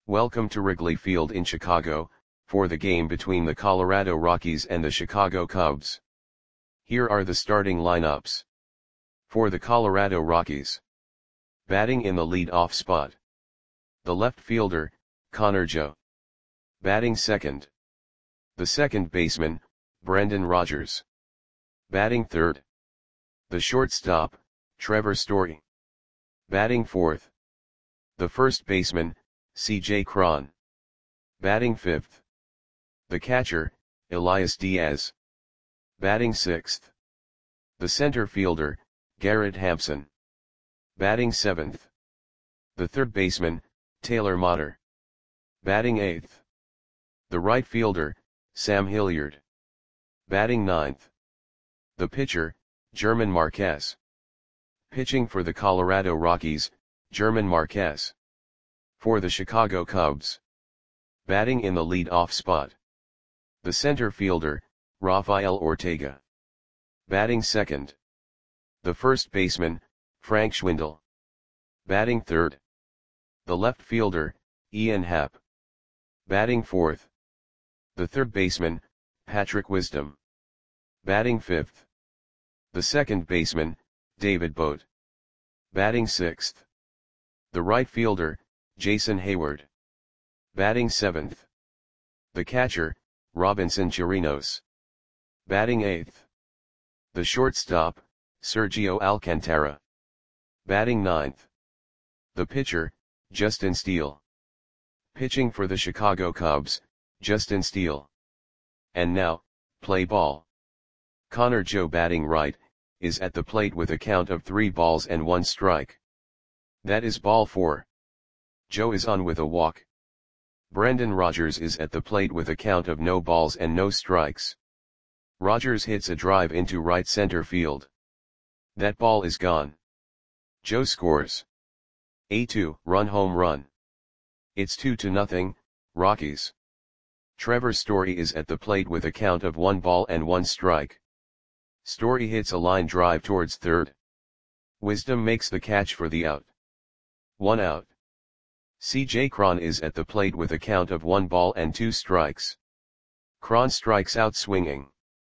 Welcome to Wrigley Field in Chicago, for the game between the Colorado Rockies and the Chicago Cubs. Here are the starting lineups. For the Colorado Rockies. Batting in the lead-off spot. The left fielder, Connor Joe. Batting second. The second baseman, Brendan Rodgers. Batting third. The shortstop, Trevor Story. Batting fourth. The first baseman, C.J. Cron. Batting fifth. The catcher, Elias Diaz. Batting sixth. The center fielder, Garrett Hampson. Batting seventh. The third baseman, Taylor Motter. Batting eighth. The right fielder, Sam Hilliard. Batting ninth. The pitcher, German Marquez. Pitching for the Colorado Rockies, German Marquez. For the Chicago Cubs. Batting in the lead-off spot. The center fielder, Rafael Ortega. Batting second. The first baseman, Frank Schwindel. Batting third. The left fielder, Ian Happ. Batting fourth. The third baseman, Patrick Wisdom. Batting fifth. The second baseman, David Bote. Batting sixth. The right fielder, Jason Hayward. Batting seventh. The catcher, Robinson Chirinos. Batting eighth. The shortstop, Sergio Alcantara. Batting ninth. The pitcher, Justin Steele. Pitching for the Chicago Cubs, Justin Steele. And now, play ball. Connor Joe batting right, is at the plate with a count of 3 balls and 1 strike. That is ball 4. Joe is on with a walk. Brendan Rodgers is at the plate with a count of no balls and no strikes. Rodgers hits a drive into right center field. That ball is gone. Joe scores a 2-run home run. It's 2-0, Rockies. Trevor Story is at the plate with a count of 1 ball and 1 strike. Story hits a line drive towards third. Wisdom makes the catch for the out. 1 out. C.J. Cron is at the plate with a count of 1 ball and 2 strikes. Cron strikes out swinging.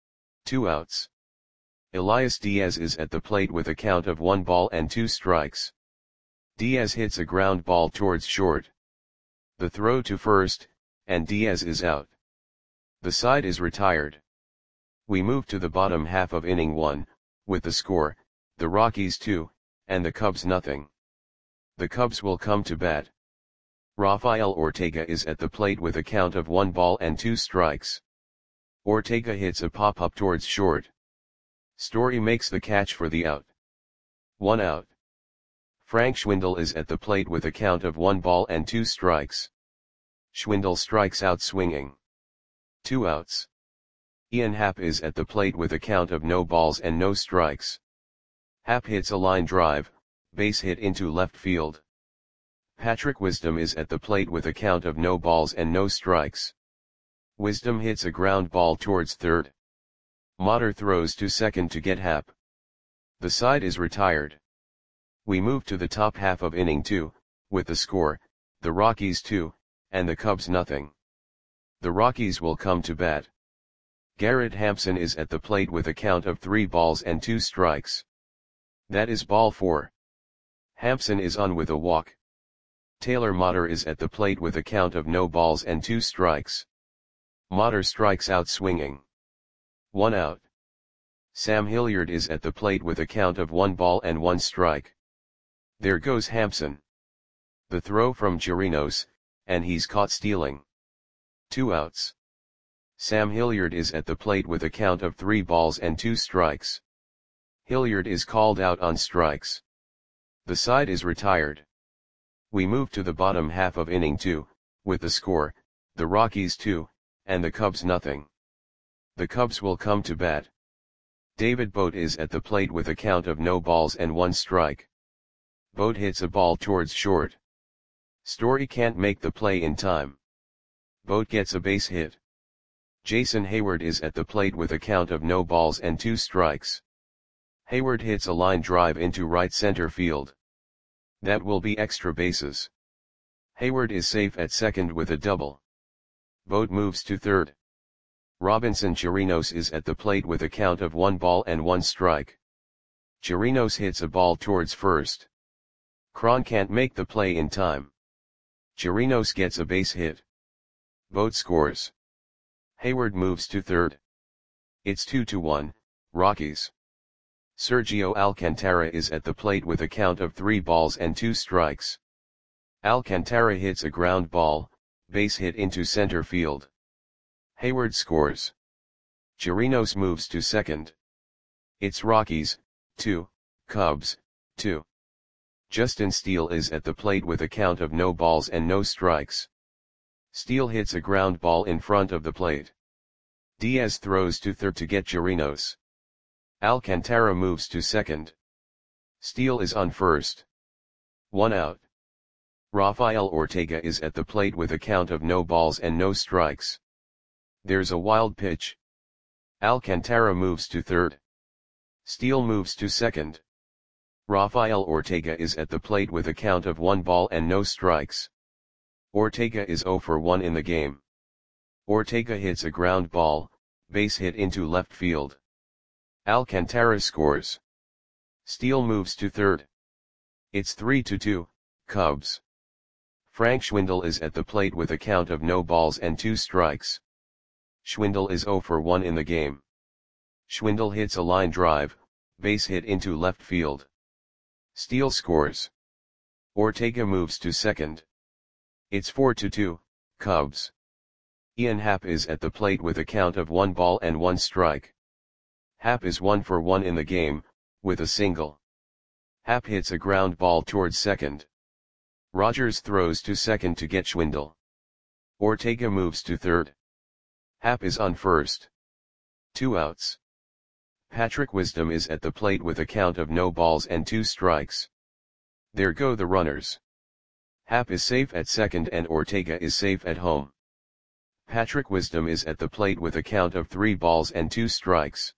2 outs. Elias Diaz is at the plate with a count of 1 ball and 2 strikes. Diaz hits a ground ball towards short. The throw to first, and Diaz is out. The side is retired. We move to the bottom half of inning 1, with the score, the Rockies 2, and the Cubs nothing. The Cubs will come to bat. Rafael Ortega is at the plate with a count of 1 ball and 2 strikes. Ortega hits a pop-up towards short. Story makes the catch for the out. 1 out. Frank Schwindel is at the plate with a count of 1 ball and 2 strikes. Schwindel strikes out swinging. 2 outs. Ian Happ is at the plate with a count of no balls and no strikes. Happ hits a line drive, base hit into left field. Patrick Wisdom is at the plate with a count of no balls and no strikes. Wisdom hits a ground ball towards third. Motter throws to second to get Happ. The side is retired. We move to the top half of inning 2, with the score, the Rockies 2, and the Cubs nothing. The Rockies will come to bat. Garrett Hampson is at the plate with a count of 3 balls and 2 strikes. That is ball 4. Hampson is on with a walk. Taylor Motter is at the plate with a count of no balls and 2 strikes. Motter strikes out swinging. 1 out. Sam Hilliard is at the plate with a count of 1 ball and 1 strike. There goes Hampson. The throw from Chirinos, and he's caught stealing. 2 outs. Sam Hilliard is at the plate with a count of 3 balls and 2 strikes. Hilliard is called out on strikes. The side is retired. We move to the bottom half of inning 2, with the score, the Rockies 2, and the Cubs nothing. The Cubs will come to bat. David Bote is at the plate with a count of no balls and 1 strike. Bote hits a ball towards short. Story can't make the play in time. Bote gets a base hit. Jason Hayward is at the plate with a count of no balls and 2 strikes. Hayward hits a line drive into right center field. That will be extra bases. Hayward is safe at second with a double. Boat moves to third. Robinson Chirinos is at the plate with a count of 1 ball and 1 strike. Chirinos hits a ball towards first. Cron can't make the play in time. Chirinos gets a base hit. Boat scores. Hayward moves to third. It's 2-1, Rockies. Sergio Alcantara is at the plate with a count of 3 balls and 2 strikes. Alcantara hits a ground ball, base hit into center field. Hayward scores. Chirinos moves to second. It's Rockies, 2, Cubs, 2. Justin Steele is at the plate with a count of no balls and no strikes. Steele hits a ground ball in front of the plate. Diaz throws to third to get Chirinos. Alcantara moves to second. Steele is on first. 1 out. Rafael Ortega is at the plate with a count of no balls and no strikes. There's a wild pitch. Alcantara moves to third. Steele moves to second. Rafael Ortega is at the plate with a count of 1 ball and no strikes. Ortega is 0 for 1 in the game. Ortega hits a ground ball, base hit into left field. Alcantara scores. Steele moves to third. It's 3-2, Cubs. Frank Schwindel is at the plate with a count of no balls and 2 strikes. Schwindel is 0 for 1 in the game. Schwindel hits a line drive, base hit into left field. Steele scores. Ortega moves to second. It's 4-2, Cubs. Ian Happ is at the plate with a count of 1 ball and 1 strike. Happ is 1 for 1 in the game, with a single. Happ hits a ground ball towards second. Rogers throws to second to get Schwindel. Ortega moves to third. Happ is on first. 2 outs. Patrick Wisdom is at the plate with a count of no balls and 2 strikes. There go the runners. Happ is safe at second and Ortega is safe at home. Patrick Wisdom is at the plate with a count of 3 balls and 2 strikes.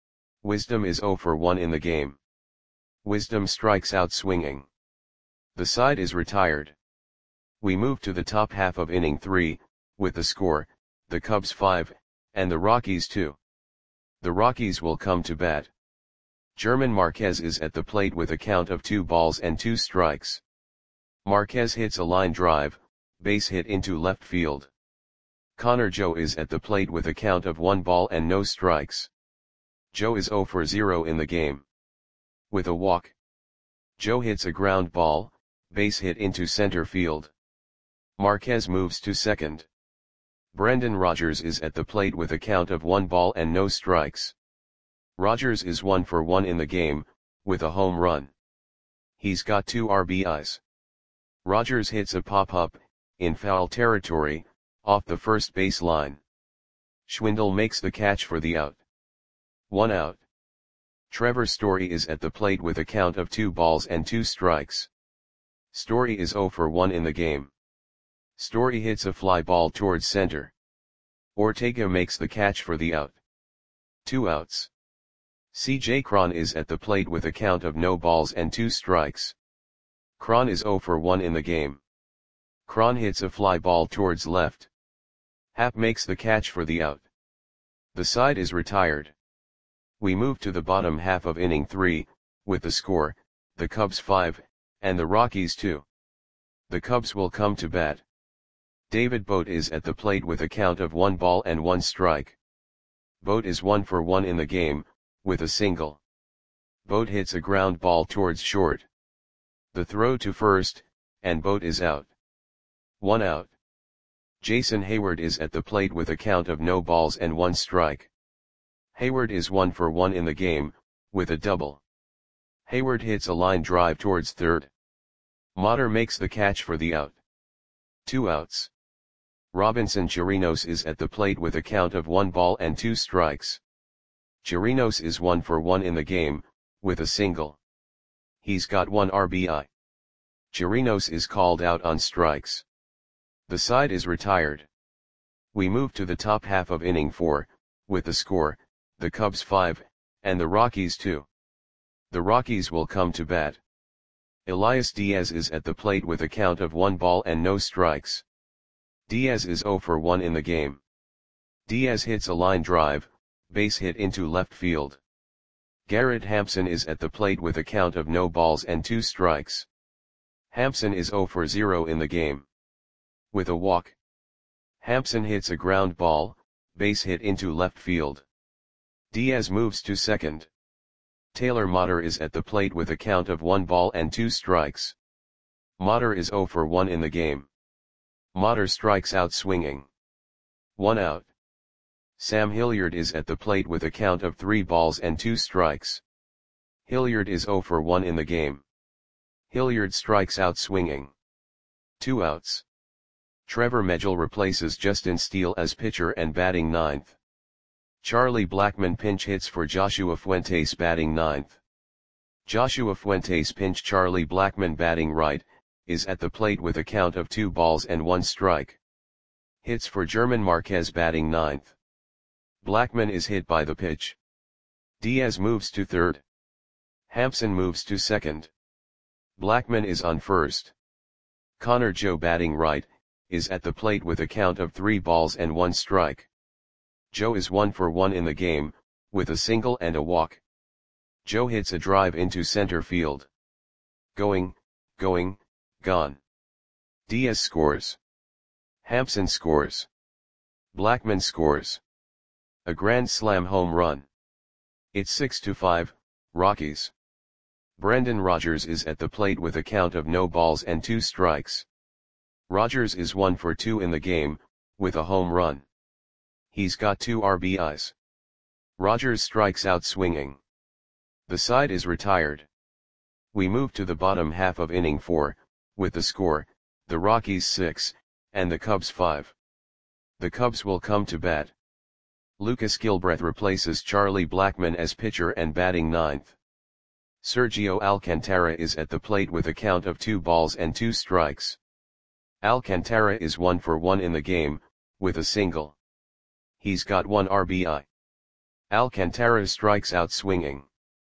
Wisdom is 0 for 1 in the game. Wisdom strikes out swinging. The side is retired. We move to the top half of inning 3, with the score, the Cubs 5, and the Rockies 2. The Rockies will come to bat. German Marquez is at the plate with a count of 2 balls and 2 strikes. Marquez hits a line drive, base hit into left field. Connor Joe is at the plate with a count of 1 ball and no strikes. Joe is 0 for 0 in the game. With a walk. Joe hits a ground ball, base hit into center field. Marquez moves to second. Brendan Rodgers is at the plate with a count of 1 ball and no strikes. Rodgers is 1 for 1 in the game, with a home run. He's got 2 RBIs. Rodgers hits a pop-up, in foul territory, off the first base line. Schwindel makes the catch for the out. 1 out. Trevor Story is at the plate with a count of 2 balls and 2 strikes. Story is 0 for 1 in the game. Story hits a fly ball towards center. Ortega makes the catch for the out. 2 outs. C.J. Cron is at the plate with a count of no balls and 2 strikes. Cron is 0 for 1 in the game. Cron hits a fly ball towards left. Happ makes the catch for the out. The side is retired. We move to the bottom half of inning 3, with the score, the Cubs 5, and the Rockies 2. The Cubs will come to bat. David Bote is at the plate with a count of 1 ball and 1 strike. Bote is 1 for 1 in the game, with a single. Bote hits a ground ball towards short. The throw to first, and Bote is out. 1 out. Jason Hayward is at the plate with a count of no balls and 1 strike. Hayward is 1 for 1 in the game, with a double. Hayward hits a line drive towards third. Motter makes the catch for the out. 2 outs. Robinson Chirinos is at the plate with a count of 1 ball and 2 strikes. Chirinos is 1 for 1 in the game, with a single. He's got 1 RBI. Chirinos is called out on strikes. The side is retired. We move to the top half of inning 4, with the score, the Cubs 5, and the Rockies 2. The Rockies will come to bat. Elias Diaz is at the plate with a count of 1 ball and no strikes. Diaz is 0 for 1 in the game. Diaz hits a line drive, base hit into left field. Garrett Hampson is at the plate with a count of no balls and 2 strikes. Hampson is 0 for 0 in the game. With a walk. Hampson hits a ground ball, base hit into left field. Diaz moves to second. Taylor Motter is at the plate with a count of 1 ball and 2 strikes. Motter is 0 for 1 in the game. Motter strikes out swinging. 1 out. Sam Hilliard is at the plate with a count of 3 balls and 2 strikes. Hilliard is 0 for 1 in the game. Hilliard strikes out swinging. 2 outs. Trevor Megill replaces Justin Steele as pitcher and batting ninth. Charlie Blackmon pinch hits for Joshua Fuentes batting ninth. Joshua Fuentes pinch Charlie Blackmon batting right, is at the plate with a count of 2 balls and 1 strike. Hits for German Marquez batting ninth. Blackmon is hit by the pitch. Diaz moves to third. Hampson moves to second. Blackmon is on first. Connor Joe batting right, is at the plate with a count of 3 balls and 1 strike. Joe is 1 for 1 in the game, with a single and a walk. Joe hits a drive into center field. Going, gone. Diaz scores. Hampson scores. Blackmon scores. A grand slam home run. It's 6-5, Rockies. Brendan Rodgers is at the plate with a count of no balls and 2 strikes. Rodgers is 1 for 2 in the game, with a home run. He's got 2 RBIs. Rodgers strikes out swinging. The side is retired. We move to the bottom half of inning 4, with the score, the Rockies 6, and the Cubs 5. The Cubs will come to bat. Lucas Gilbreth replaces Charlie Blackmon as pitcher and batting ninth. Sergio Alcantara is at the plate with a count of 2 balls and 2 strikes. Alcantara is 1 for 1 in the game, with a single. He's got 1 RBI. Alcantara strikes out swinging.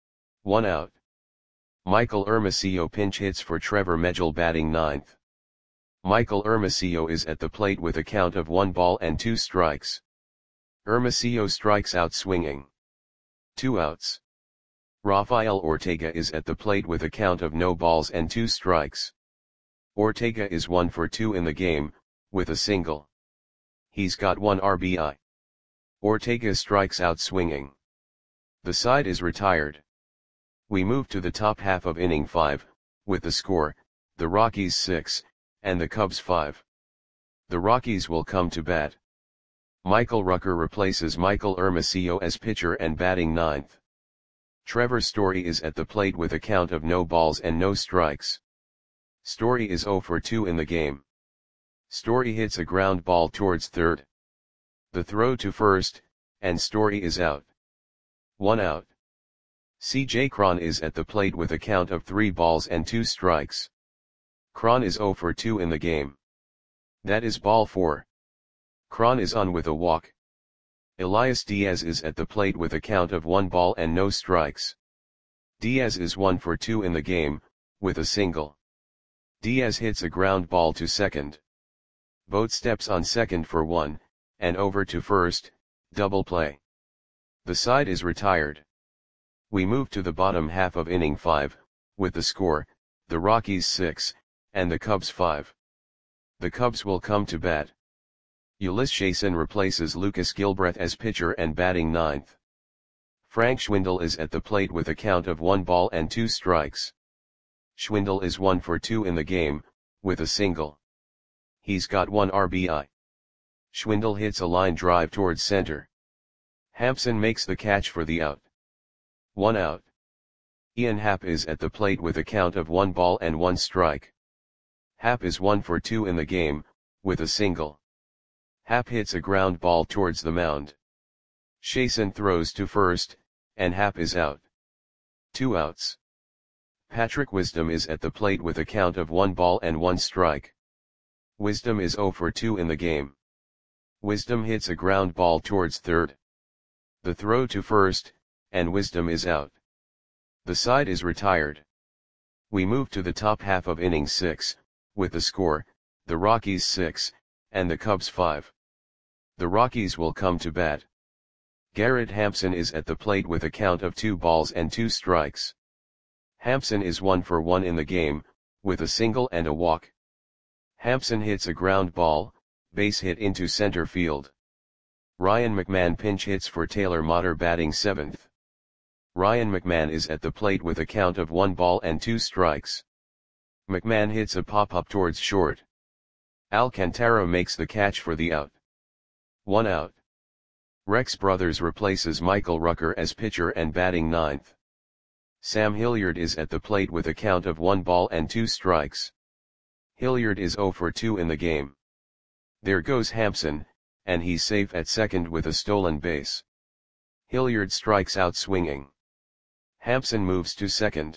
1 out. Michael Hermosillo pinch hits for Trevor Megill batting ninth. Michael Hermosillo is at the plate with a count of 1 ball and 2 strikes. Hermosillo strikes out swinging. 2 outs. Rafael Ortega is at the plate with a count of no balls and 2 strikes. Ortega is 1 for 2 in the game, with a single. He's got 1 RBI. Ortega strikes out swinging. The side is retired. We move to the top half of inning 5, with the score, the Rockies 6, and the Cubs 5. The Rockies will come to bat. Michael Rucker replaces Michael Hermosillo as pitcher and batting ninth. Trevor Story is at the plate with a count of no balls and no strikes. Story is 0 for 2 in the game. Story hits a ground ball towards third. The throw to first, and Story is out. 1 out. C.J. Cron is at the plate with a count of 3 balls and 2 strikes. Cron is 0 for 2 in the game. That is ball 4. Cron is on with a walk. Elias Diaz is at the plate with a count of 1 ball and no strikes. Diaz is 1 for 2 in the game, with a single. Diaz hits a ground ball to second. Boat steps on second for 1, and over to first, double play. The side is retired. We move to the bottom half of inning 5, with the score, the Rockies 6, and the Cubs 5. The Cubs will come to bat. Ulysses Chasen replaces Lucas Gilbreth as pitcher and batting ninth. Frank Schwindel is at the plate with a count of 1 ball and 2 strikes. Schwindel is 1 for 2 in the game, with a single. He's got 1 RBI. Schwindel hits a line drive towards center. Hampson makes the catch for the out. 1 out. Ian Happ is at the plate with a count of 1 ball and 1 strike. Happ is 1 for 2 in the game, with a single. Happ hits a ground ball towards the mound. Chasen throws to first, and Happ is out. 2 outs. Patrick Wisdom is at the plate with a count of 1 ball and 1 strike. Wisdom is 0 for 2 in the game. Wisdom hits a ground ball towards third. The throw to first, and Wisdom is out. The side is retired. We move to the top half of inning 6, with the score, the Rockies 6, and the Cubs 5. The Rockies will come to bat. Garrett Hampson is at the plate with a count of 2 balls and 2 strikes. Hampson is 1 for 1 in the game, with a single and a walk. Hampson hits a ground ball, base hit into center field. Ryan McMahon pinch hits for Taylor Motter batting 7th. Ryan McMahon is at the plate with a count of 1 ball and 2 strikes. McMahon hits a pop-up towards short. Alcantara makes the catch for the out. 1 out. Rex Brothers replaces Michael Rucker as pitcher and batting 9th. Sam Hilliard is at the plate with a count of 1 ball and 2 strikes. Hilliard is 0 for 2 in the game. There goes Hampson, and he's safe at second with a stolen base. Hilliard strikes out swinging. Hampson moves to second.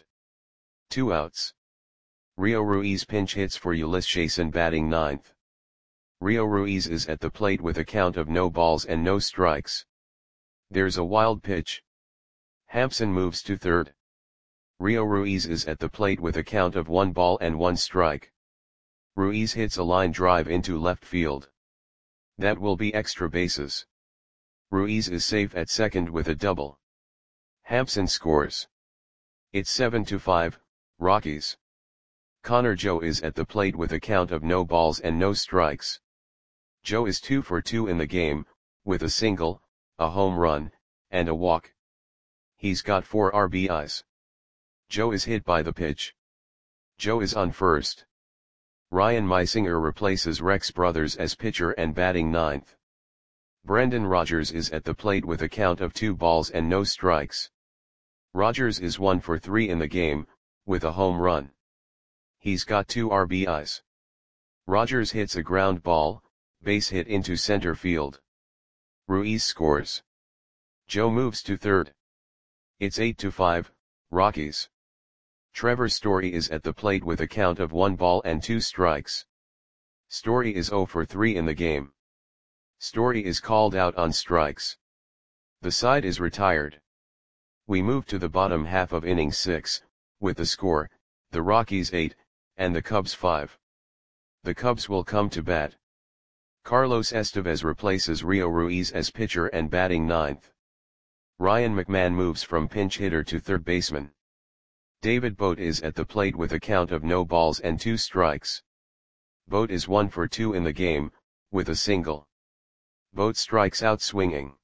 2 outs. Rio Ruiz pinch hits for Ullis Chason batting 9th. Rio Ruiz is at the plate with a count of no balls and no strikes. There's a wild pitch. Hampson moves to third. Rio Ruiz is at the plate with a count of 1 ball and 1 strike. Ruiz hits a line drive into left field. That will be extra bases. Ruiz is safe at second with a double. Hampson scores. It's 7-5, Rockies. Connor Joe is at the plate with a count of no balls and no strikes. Joe is 2 for 2 in the game, with a single, a home run, and a walk. He's got 4 RBIs. Joe is hit by the pitch. Joe is on first. Ryan Meisinger replaces Rex Brothers as pitcher and batting 9th. Brendan Rodgers is at the plate with a count of 2 balls and no strikes. Rodgers is 1 for 3 in the game, with a home run. He's got 2 RBIs. Rodgers hits a ground ball, base hit into center field. Ruiz scores. Joe moves to third. It's 8-5, Rockies. Trevor Story is at the plate with a count of 1 ball and 2 strikes. Story is 0 for 3 in the game. Story is called out on strikes. The side is retired. We move to the bottom half of inning 6, with the score, the Rockies 8, and the Cubs 5. The Cubs will come to bat. Carlos Estevez replaces Rio Ruiz as pitcher and batting 9th. Ryan McMahon moves from pinch hitter to third baseman. David Bote is at the plate with a count of no balls and 2 strikes. Bote is 1 for 2 in the game, with a single. Bote strikes out swinging.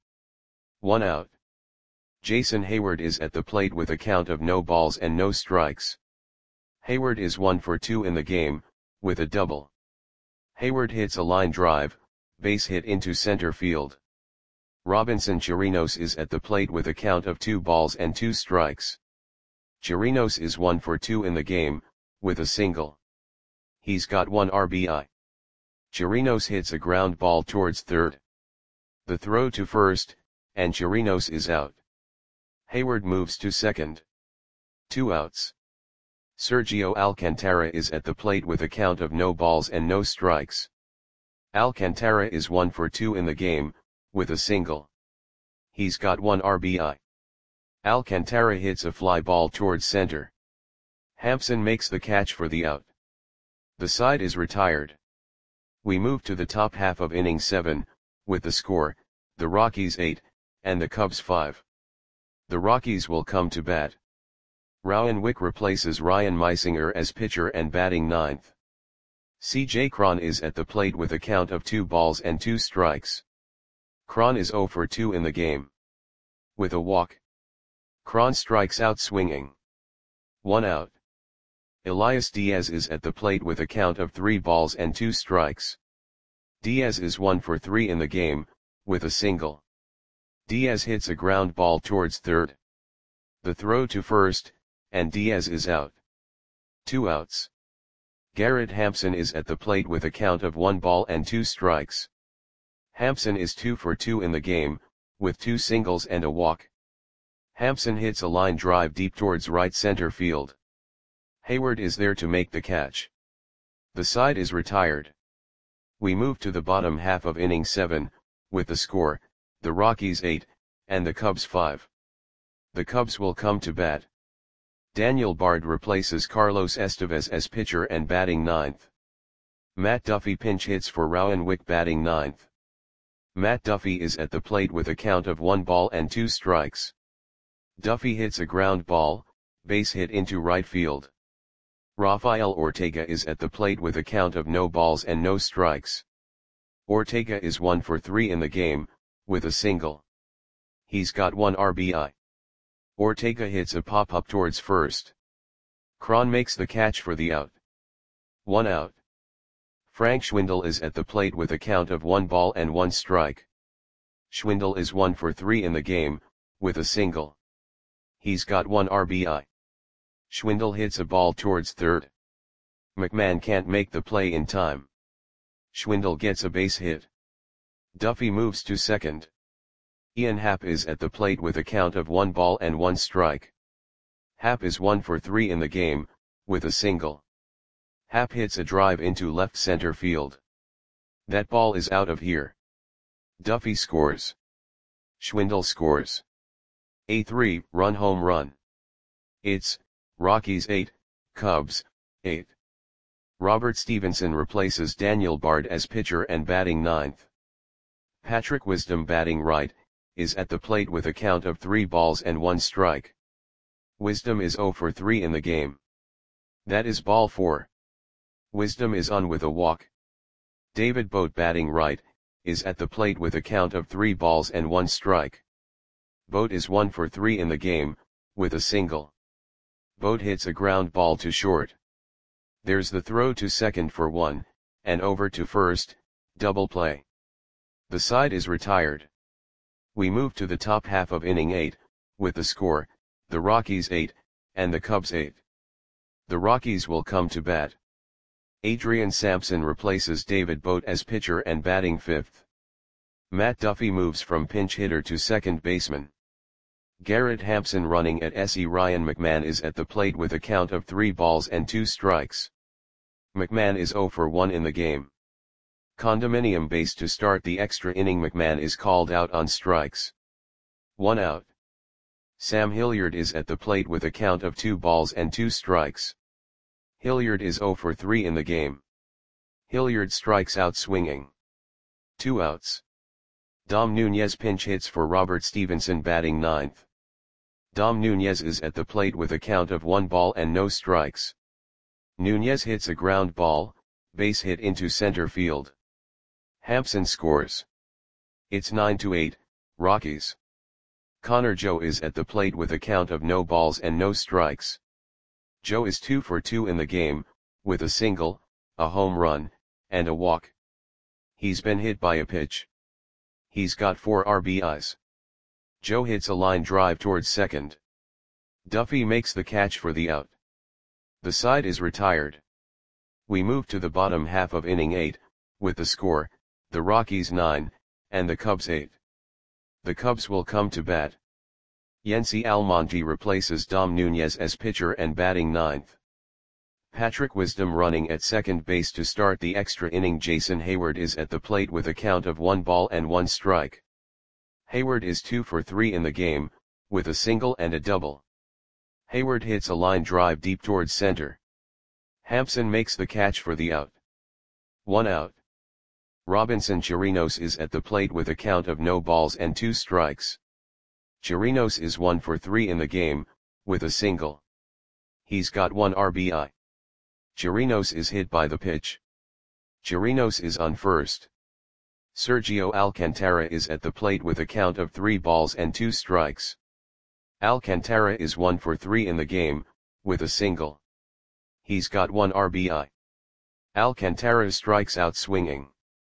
1 out. Jason Hayward is at the plate with a count of no balls and no strikes. Hayward is 1 for 2 in the game, with a double. Hayward hits a line drive, base hit into center field. Robinson Chirinos is at the plate with a count of 2 balls and 2 strikes. Chirinos is 1 for 2 in the game, with a single. He's got 1 RBI. Chirinos hits a ground ball towards third. The throw to first, and Chirinos is out. Hayward moves to second. 2 outs. Sergio Alcantara is at the plate with a count of no balls and no strikes. Alcantara is 1 for 2 in the game, with a single. He's got 1 RBI. Alcantara hits a fly ball towards center. Hampson makes the catch for the out. The side is retired. We move to the top half of inning 7, with the score, the Rockies 8, and the Cubs 5. The Rockies will come to bat. Rowan Wick replaces Ryan Meisinger as pitcher and batting 9th. C.J. Cron is at the plate with a count of 2 balls and 2 strikes. Cron is 0 for 2 in the game. With a walk. Cron strikes out swinging. 1 out. Elias Diaz is at the plate with a count of 3 balls and 2 strikes. Diaz is 1 for 3 in the game, with a single. Diaz hits a ground ball towards third. The throw to first, and Diaz is out. 2 outs. Garrett Hampson is at the plate with a count of 1 ball and 2 strikes. Hampson is 2 for 2 in the game, with 2 singles and a walk. Hampson hits a line drive deep towards right center field. Hayward is there to make the catch. The side is retired. We move to the bottom half of inning 7, with the score, the Rockies 8, and the Cubs 5. The Cubs will come to bat. Daniel Bard replaces Carlos Estevez as pitcher and batting 9th. Matt Duffy pinch hits for Rowan Wick batting 9th. Matt Duffy is at the plate with a count of 1 ball and 2 strikes. Duffy hits a ground ball, base hit into right field. Rafael Ortega is at the plate with a count of no balls and no strikes. Ortega is 1 for 3 in the game, with a single. He's got 1 RBI. Ortega hits a pop-up towards first. Cron makes the catch for the out. 1 out. Frank Schwindel is at the plate with a count of 1 ball and 1 strike. Schwindel is 1 for 3 in the game, with a single. He's got 1 RBI. Schwindel hits a ball towards third. McMahon can't make the play in time. Schwindel gets a base hit. Duffy moves to second. Ian Happ is at the plate with a count of 1 ball and 1 strike. Happ is 1 for 3 in the game, with a single. Happ hits a drive into left center field. That ball is out of here. Duffy scores. Schwindel scores. A 3-run home run. It's Rockies 8, Cubs 8. Robert Stevenson replaces Daniel Bard as pitcher and batting 9th. Patrick Wisdom batting right, is at the plate with a count of 3 balls and 1 strike. Wisdom is 0 for 3 in the game. That is ball 4. Wisdom is on with a walk. David Bote batting right, is at the plate with a count of 3 balls and 1 strike. Bote is 1 for 3 in the game, with a single. Bote hits a ground ball to short. There's the throw to second for 1, and over to first, double play. The side is retired. We move to the top half of inning 8, with the score, the Rockies 8, and the Cubs 8. The Rockies will come to bat. Adrian Sampson replaces David Bote as pitcher and batting 5th. Matt Duffy moves from pinch hitter to second baseman. Garrett Hampson running at SE. Ryan McMahon is at the plate with a count of 3 balls and 2 strikes. McMahon is 0 for 1 in the game. Condominium base to start the extra inning. McMahon is called out on strikes. 1 out. Sam Hilliard is at the plate with a count of 2 balls and 2 strikes. Hilliard is 0 for 3 in the game. Hilliard strikes out swinging. 2 outs. Dom Nunez pinch hits for Robert Stevenson batting 9th. Dom Nunez is at the plate with a count of 1 ball and no strikes. Nunez hits a ground ball, base hit into center field. Hampson scores. It's 9-8, Rockies. Connor Joe is at the plate with a count of no balls and no strikes. Joe is 2 for 2 in the game, with a single, a home run, and a walk. He's been hit by a pitch. He's got 4 RBIs. Joe hits a line drive towards second. Duffy makes the catch for the out. The side is retired. We move to the bottom half of inning 8, with the score, the Rockies 9, and the Cubs 8. The Cubs will come to bat. Yency Almonte replaces Dom Nunez as pitcher and batting 9th. Patrick Wisdom running at second base to start the extra inning. Jason Hayward is at the plate with a count of 1 ball and 1 strike. Hayward is 2 for 3 in the game, with a single and a double. Hayward hits a line drive deep towards center. Hampson makes the catch for the out. 1 out. Robinson Chirinos is at the plate with a count of no balls and 2 strikes. Chirinos is 1 for 3 in the game, with a single. He's got 1 RBI. Chirinos is hit by the pitch. Chirinos is on first. Sergio Alcantara is at the plate with a count of 3 balls and 2 strikes. Alcantara is 1 for 3 in the game, with a single. He's got 1 RBI. Alcantara strikes out swinging.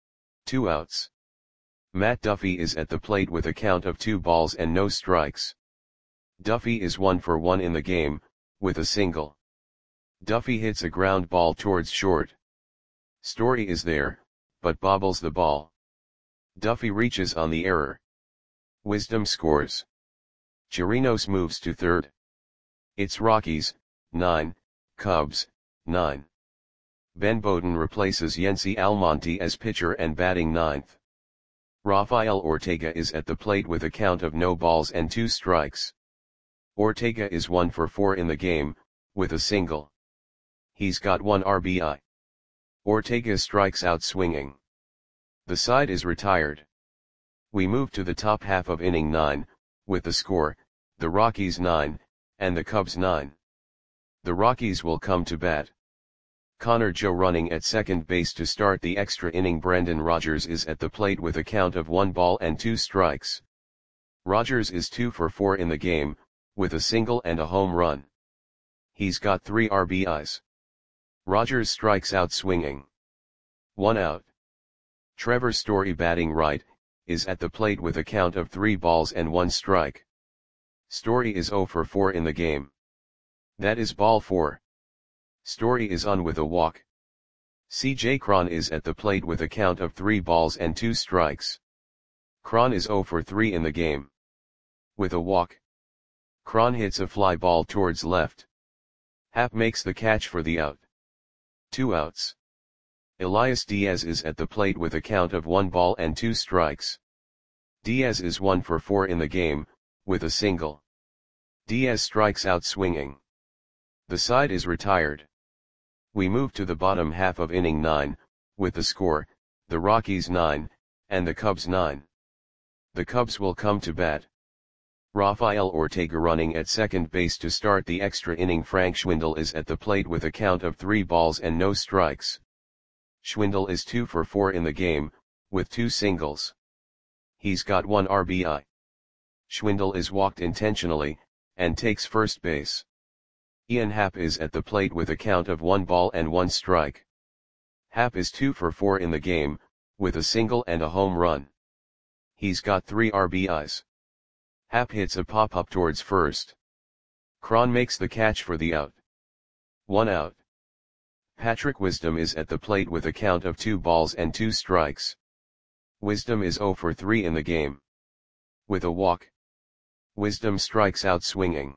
2 outs. Matt Duffy is at the plate with a count of 2 balls and no strikes. Duffy is 1 for 1 in the game, with a single. Duffy hits a ground ball towards short. Story is there, but bobbles the ball. Duffy reaches on the error. Wisdom scores. Chirinos moves to third. It's Rockies, 9, Cubs, 9. Ben Bowden replaces Yency Almonte as pitcher and batting 9th. Rafael Ortega is at the plate with a count of no balls and 2 strikes. Ortega is 1 for 4 in the game, with a single. He's got 1 RBI. Ortega strikes out swinging. The side is retired. We move to the top half of inning 9, with the score, the Rockies 9, and the Cubs 9. The Rockies will come to bat. Connor Joe running at second base to start the extra inning. Brendan Rodgers is at the plate with a count of 1 ball and 2 strikes. Rodgers is 2 for 4 in the game, with a single and a home run. He's got 3 RBIs. Rodgers strikes out swinging. 1 out. Trevor Story batting right, is at the plate with a count of 3 balls and 1 strike. Story is 0 for 4 in the game. That is ball 4. Story is on with a walk. C.J. Cron is at the plate with a count of 3 balls and 2 strikes. Cron is 0 for 3 in the game. With a walk. Cron hits a fly ball towards left. Happ makes the catch for the out. 2 outs. Elias Diaz is at the plate with a count of 1 ball and 2 strikes. Diaz is 1 for 4 in the game, with a single. Diaz strikes out swinging. The side is retired. We move to the bottom half of inning 9, with the score, the Rockies 9, and the Cubs 9. The Cubs will come to bat. Rafael Ortega running at second base to start the extra inning. Frank Schwindel is at the plate with a count of 3 balls and no strikes. Schwindel is 2 for 4 in the game, with 2 singles. He's got 1 RBI. Schwindel is walked intentionally, and takes first base. Ian Happ is at the plate with a count of 1 ball and 1 strike. Happ is 2 for 4 in the game, with a single and a home run. He's got 3 RBIs. Happ hits a pop-up towards first. Cron makes the catch for the out. 1 out. Patrick Wisdom is at the plate with a count of 2 balls and 2 strikes. Wisdom is 0 for 3 in the game. With a walk. Wisdom strikes out swinging.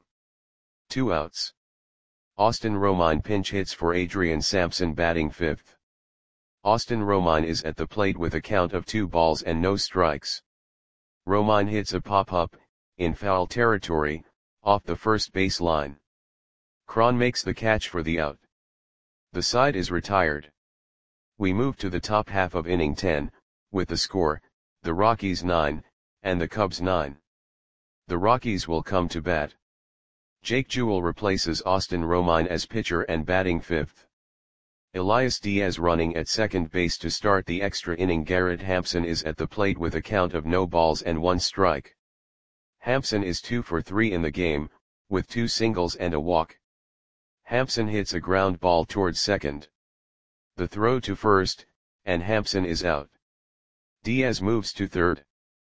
2 outs. Austin Romine pinch hits for Adrian Sampson batting fifth. Austin Romine is at the plate with a count of 2 balls and no strikes. Romine hits a pop-up, in foul territory, off the first base line. Cron makes the catch for the out. The side is retired. We move to the top half of inning 10, with the score, the Rockies 9, and the Cubs 9. The Rockies will come to bat. Jake Jewell replaces Austin Romine as pitcher and batting fifth. Elias Diaz running at second base to start the extra inning. Garrett Hampson is at the plate with a count of no balls and 1 strike. Hampson is 2 for 3 in the game, with 2 singles and a walk. Hampson hits a ground ball towards second. The throw to first, and Hampson is out. Diaz moves to third.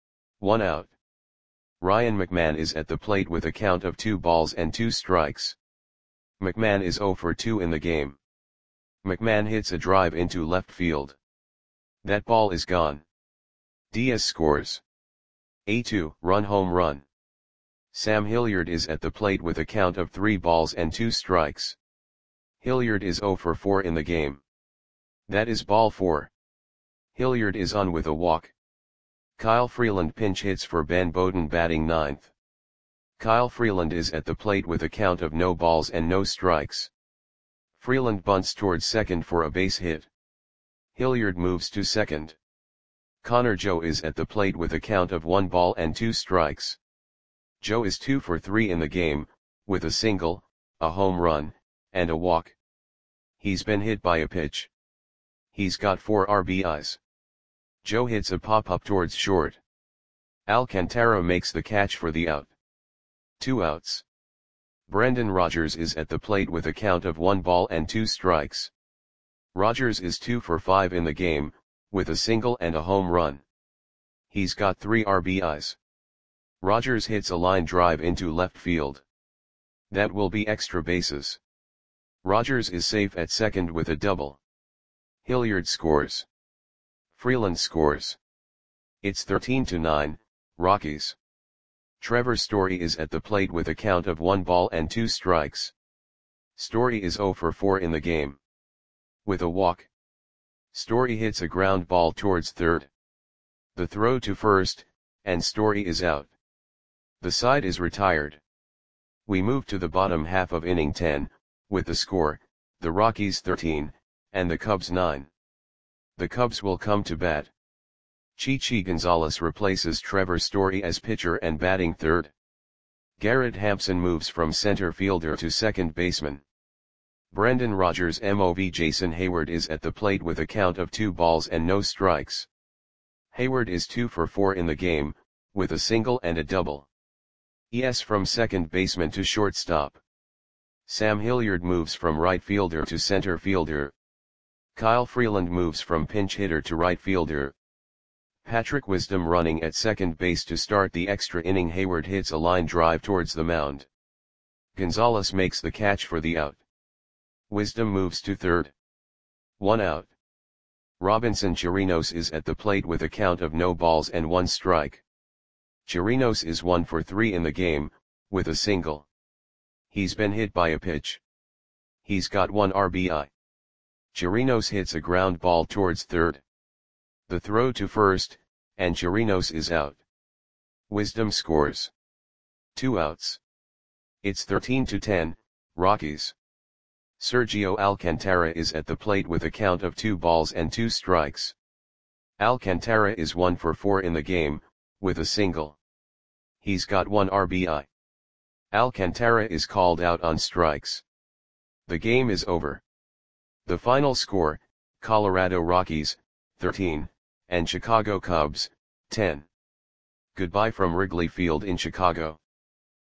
1 out. Ryan McMahon is at the plate with a count of 2 balls and 2 strikes. McMahon is 0 for 2 in the game. McMahon hits a drive into left field. That ball is gone. Diaz scores. A 2-run home run. Sam Hilliard is at the plate with a count of 3 balls and 2 strikes. Hilliard is 0 for 4 in the game. That is ball 4. Hilliard is on with a walk. Kyle Freeland pinch hits for Ben Bowden batting ninth. Kyle Freeland is at the plate with a count of no balls and no strikes. Freeland bunts towards second for a base hit. Hilliard moves to second. Connor Joe is at the plate with a count of 1 ball and 2 strikes. Joe is 2 for 3 in the game, with a single, a home run, and a walk. He's been hit by a pitch. He's got 4 RBIs. Joe hits a pop-up towards short. Alcantara makes the catch for the out. 2 outs. Brendan Rodgers is at the plate with a count of 1 ball and 2 strikes. Rodgers is 2 for 5 in the game, with a single and a home run. He's got 3 RBIs. Rodgers hits a line drive into left field. That will be extra bases. Rodgers is safe at second with a double. Hilliard scores. Freeland scores. It's 13-9, Rockies. Trevor Story is at the plate with a count of 1 ball and 2 strikes. Story is 0 for 4 in the game. With a walk. Story hits a ground ball towards third. The throw to first, and Story is out. The side is retired. We move to the bottom half of inning 10, with the score, the Rockies 13, and the Cubs 9. The Cubs will come to bat. Chichi Gonzalez replaces Trevor Story as pitcher and batting third. Garrett Hampson moves from center fielder to second baseman. Brendan Rodgers MOV Jason Hayward is at the plate with a count of 2 balls and no strikes. Hayward is 2 for 4 in the game, with a single and a double. ES from second baseman to shortstop. Sam Hilliard moves from right fielder to center fielder. Kyle Freeland moves from pinch hitter to right fielder. Patrick Wisdom running at second base to start the extra inning. Hayward hits a line drive towards the mound. Gonzalez makes the catch for the out. Wisdom moves to third. 1 out. Robinson Chirinos is at the plate with a count of no balls and 1 strike. Chirinos is 1 for 3 in the game, with a single. He's been hit by a pitch. He's got 1 RBI. Chirinos hits a ground ball towards third. The throw to first, and Chirinos is out. Wisdom scores. 2 outs. It's 13-10, Rockies. Sergio Alcantara is at the plate with a count of 2 balls and 2 strikes. Alcantara is 1 for 4 in the game, with a single. He's got 1 RBI. Alcantara is called out on strikes. The game is over. The final score, Colorado Rockies, 13, and Chicago Cubs, 10. Goodbye from Wrigley Field in Chicago.